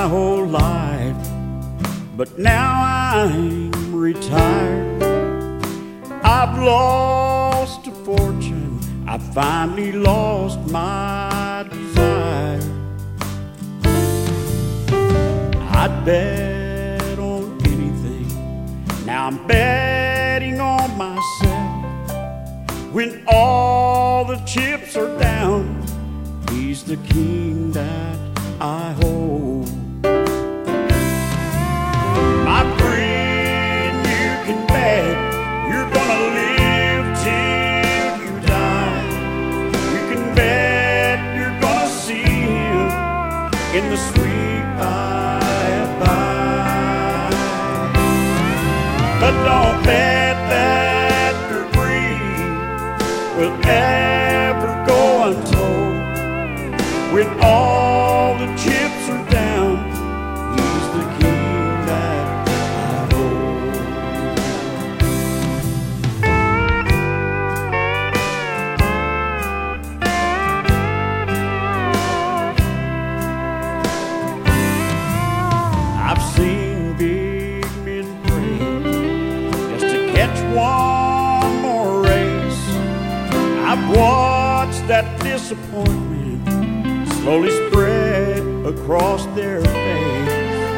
my whole life, but now I'm retired. I've lost a fortune, I finally lost my desire. I'd bet on anything, now I'm betting on myself. When all the chips are down, he's the king that I hold. My friend, you can bet you're gonna live till you die. You can bet you're gonna see him in the sweet by-and-by. But don't bet that your dream will ever go untold. When all the chips are down, he's the king that I hold. I've seen big men pray just to catch one more race. I've watched that disappointment slowly spread across their face.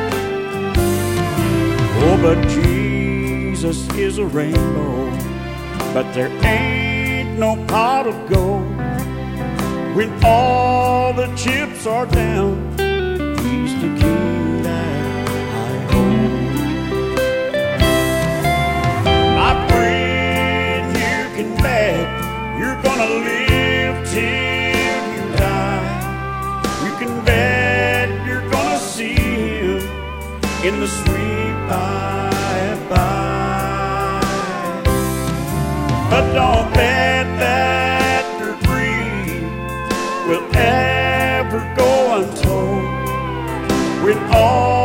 Oh, but Jesus is a rainbow, but there ain't no pot of gold. When all the chips are down, he's the king that I hold. My friend, you can bet you're gonna live till you die. You can bet you're gonna see him in the sweet by-and-by. But don't bet that your dream will ever go untold. When all